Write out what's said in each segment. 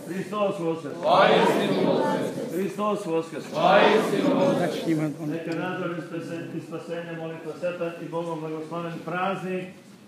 Hristos Voskrs! Hristos Voskrs! Neka nadzor i spasenje, molitva svetan i Bogom blagosloven praznik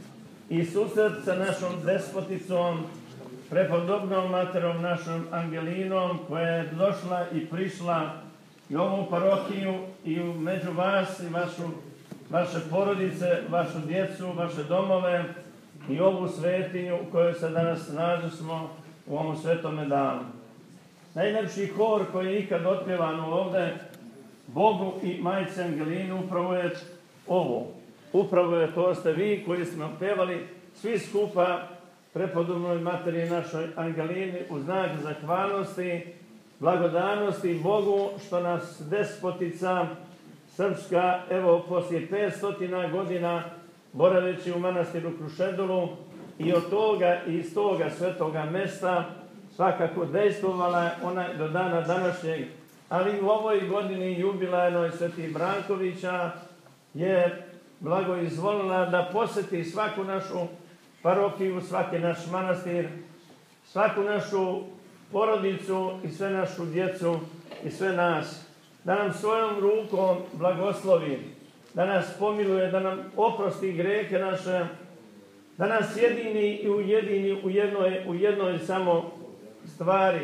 i susret sa našom despoticom, prepodobnom materom našom Angelinom, koja je došla i prišla i ovu parohiju i među vas i vaše porodice, vašu djecu, vaše domove i ovu svetinju u kojoj se danas nađemo u ovom svetome danu. Najljepši hor koji je ikad otpjevan ovdje Bogu i Majci Angelini upravo je ovo. Upravo je to ste vi koji smo pjevali svi skupa prepodobnoj materiji našoj Angelini u znak zahvalnosti, blagodanosti Bogu što nas despotica srpska, evo poslije 500 godina boraveći u manastiru Krušedulu i od toga i iz toga svetoga mesta svakako dejstvovala ona do dana današnjeg, ali u ovoj godini jubilejnoj Sveti Brankovića je blagoizvolila da posjeti svaku našu parohiju, svaki naš manastir, svaku našu porodicu i sve našu djecu i sve nas. Da nam svojom rukom blagoslovi, da nas pomiluje, da nam oprosti grehe naše, da nas jedini i ujedini u jednoj samo stvari,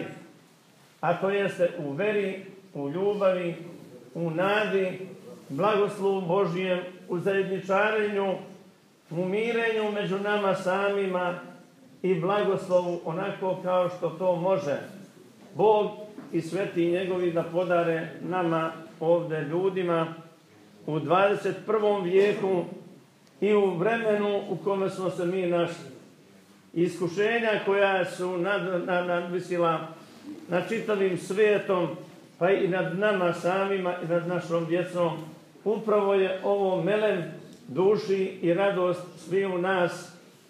a to jeste u veri, u ljubavi, u nadi, blagoslovu Božijem, u zajedničarenju, u mirenju među nama samima i blagoslovu onako kao što to može Bog i sveti njegovi da podare nama ovdje ljudima u 21. vijeku i u vremenu u kome smo se mi našli. Iskušenja koja su nadvisila nad čitavim svijetom, pa i nad nama samima i nad našom djecom, upravo je ovo melem duši i radost svi u nas,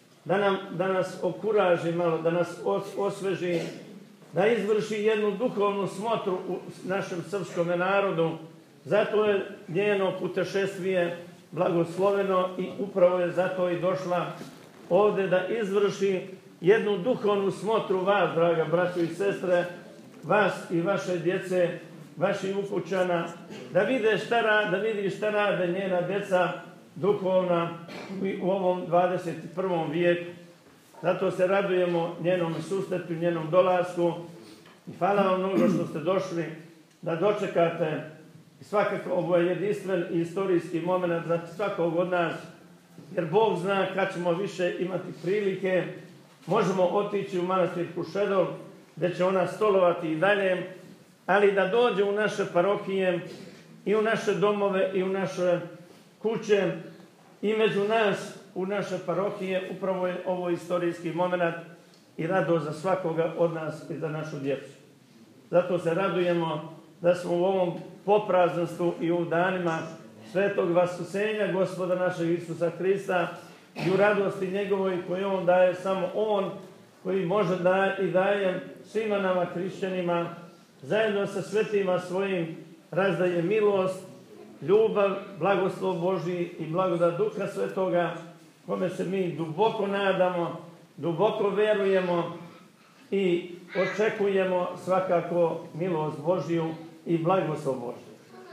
da nas okuraži malo, da nas osveži, da izvrši jednu duhovnu smotru u našem srpskom narodu. Zato je njeno putešestvije blagosloveno i upravo je zato i došla ovdje da izvrši jednu duhovnu smotru vas, draga braćo i sestre, vas i vaše djece, vaših ukućana, da vidi šta rade njena djeca duhovna u ovom 21. vijeku. Zato se radujemo njenom susretu, njenom dolasku i hvala vam mnogo što ste došli da dočekate. Svakako ovo je jedinstven i istorijski moment za svakog od nas, jer Bog zna kad ćemo više imati prilike. Možemo otići u manastir Krušedol, gdje će ona stolovati i dalje, ali da dođe u naše parohije i u naše domove i u naše kuće i među nas u naše parohije. Upravo je ovo istorijski moment i radost za svakoga od nas i za našu djecu. Zato se radujemo da smo u ovom popraznostvu i u danima svetog vaskusenja Gospoda našeg Isusa Hrista i u radosti njegovoj koju on daje, samo on koji može da i daje svima nama hrišćanima, zajedno sa svetima svojim razdaje milost, ljubav, blagoslov Božji i blagodat Duha Svetoga, kome se mi duboko nadamo, duboko verujemo i očekujemo svakako milost Božju i blagoslov Božji.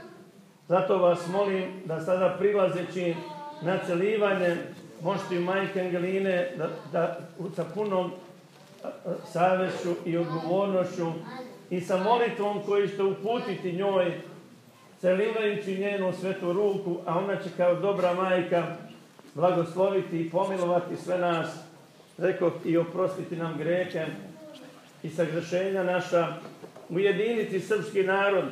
Zato vas molim da sada prilazeći na celivanje moštiju Majke Angeline da sa punom savješću i odgovornošću i sa molitvom koju ćete uputiti njoj, celivajući njenu svetu ruku, a ona će kao dobra majka blagosloviti i pomilovati sve nas, rekoh, i oprostiti nam grehe i sagrešenja naša, ujediniti srpski narod,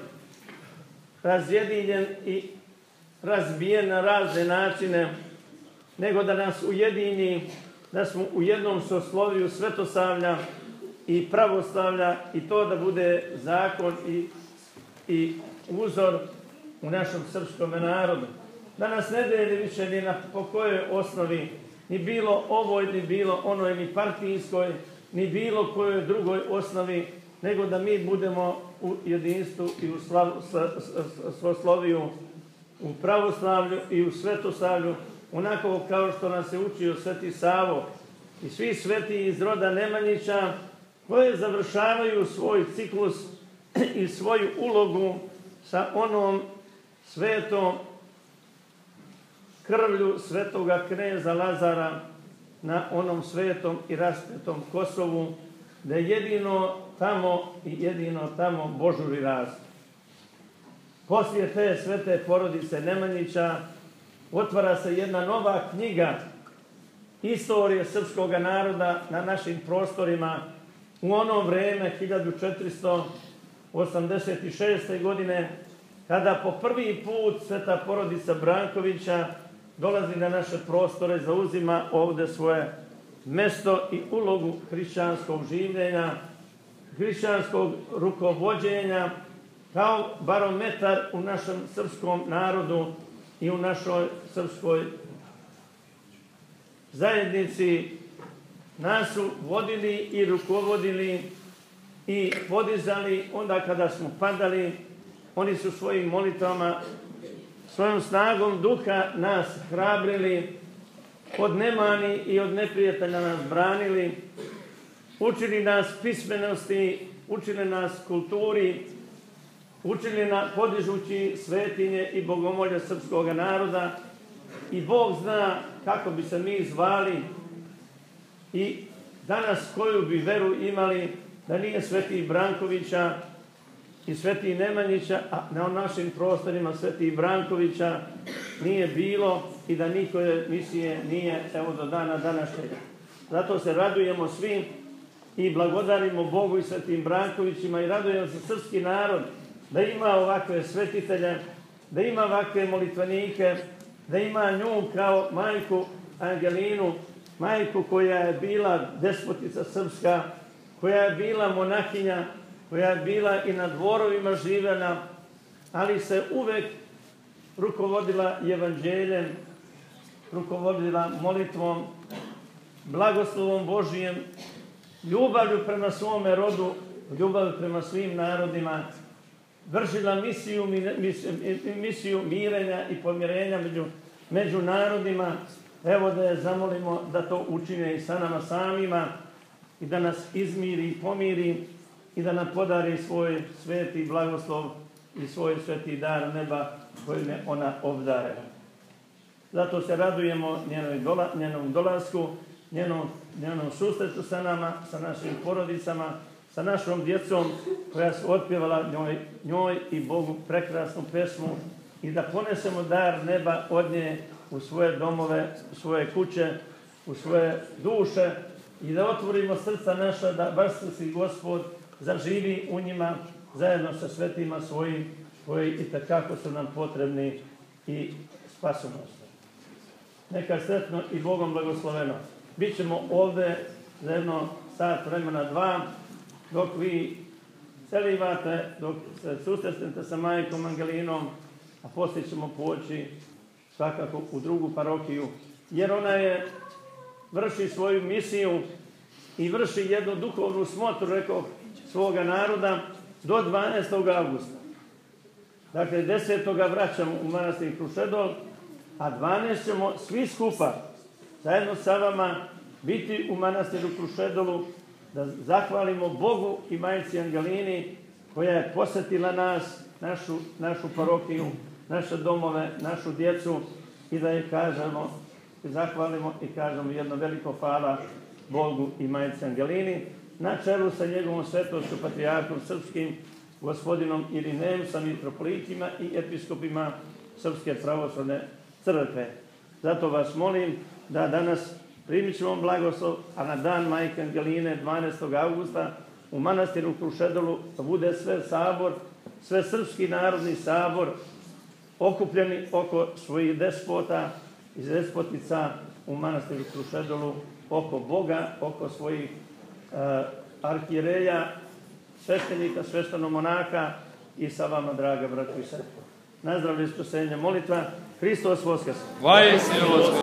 razjedinjen i razbijen na razne načine, nego da nas ujedini, da smo u jednom sosloviju svetosavlja i pravoslavlja i to da bude zakon i uzor u našem srpskom narodu. Da nas ne deli više ni po kojoj osnovi, ni bilo ovoj, ni bilo onoj, ni partijskoj, ni bilo kojoj drugoj osnovi, nego da mi budemo u jedinstvu i u svosloviju, u pravoslavlju i u svetosavlju, onako kao što nas je učio Sveti Savo i svi sveti iz roda Nemanjića koje završavaju svoj ciklus i svoju ulogu sa onom svetom krvlju svetoga kneza Lazara na onom svetom i raspetom Kosovu, da jedino tamo božuri rastu. Poslije te svete porodice Nemanjića otvara se jedna nova knjiga istorije srpskog naroda na našim prostorima u ono vreme 1486. godine, kada po prvi put sveta porodica Brankovića dolazi na naše prostore, zauzima ovde svoje mesto i ulogu hrišćanskog življenja, hrišćanskog rukovođenja, kao barometar u našem srpskom narodu i u našoj srpskoj zajednici. Nas su vodili i rukovodili i podizali onda kada smo padali. Oni su svojim molitvama, svojom snagom duha nas hrabrili, od nemani i od neprijatelja nas branili, učili nas pismenosti, učili nas kulturi, učili nas podižući svetinje i bogomolje srpskog naroda, i Bog zna kako bi se mi zvali i danas koju bi veru imali da nije sveti Brankovića i sveti Nemanjića, a na našim prostorima sveti Brankovića nije bilo i da nikkoje misije nije evo do dana današnjega. Zato se radujemo svi i blagodarimo Bogu i svetim Brankovićima i radujemo se srpski narod da ima ovakve svetitelje, da ima ovakve molitvenike, da ima nju kao majku Angelinu, majku koja je bila despotica srpska, koja je bila monahinja, koja je bila i na dvorovima živjena, ali se uvek rukovodila evanđeljem, rukovodila molitvom, blagoslovom Božijem, ljubavlju prema svome rodu, ljubavlju prema svim narodima, vršila misiju mirenja i pomirenja među narodima. Evo da je zamolimo da to učine i sa nama samima i da nas izmiri i pomiri i da nam podari svoj sveti blagoslov i svoj sveti dar neba kojim je ona obdare. Zato se radujemo njenom dolasku, njenom susretu sa nama, sa našim porodicama, sa našom djecom koja su otpjevala njoj i Bogu prekrasnu pesmu i da ponesemo dar neba od nje u svoje domove, u svoje kuće, u svoje duše i da otvorimo srca naša da Vaskrsli Gospod zaživi u njima zajedno sa svetima svojim koji itekako su nam potrebni i spasonosni. Neka sretno i Bogom blagosloveno. Bićemo ovde za jedno sat vremena, dva, dok vi celivate, dok se susretnete sa majkom Angelinom, a poslije ćemo poći svakako u drugu parokiju, jer ona vrši svoju misiju i vrši jednu duhovnu smotru, rekao, svoga naroda do 12. augusta. Dakle, 10. vraćamo u manastir Krušedol, a 12. ćemo svi skupa, zajedno sa vama, biti u manastiru Krušedolu, da zahvalimo Bogu i majci Angelini, koja je posjetila nas, našu parokiju, naše domove, našu djecu, i da je kažemo, zahvalimo i kažemo jedno veliko hvala Bogu i majci Angelini, na čelu sa njegovom svetošću patrijarhom srpskim, gospodinom Irineusom, mitropolitima i episkopima Srpske pravoslavne crkve. Zato vas molim da danas primit ćemo blagoslov, a na dan majke Angeline 12. augusta u manastiru Krušedolu bude sve sabor, sve srpski narodni sabor, okupljeni oko svojih despota i despotica u manastiru Krušedolu, oko Boga, oko svojih arhijereja, sveštenika, sveštenomonaka i sa vama, draga braćo i sestre. Nazdravlje, spasenje, molitva. Hristos Voskrs!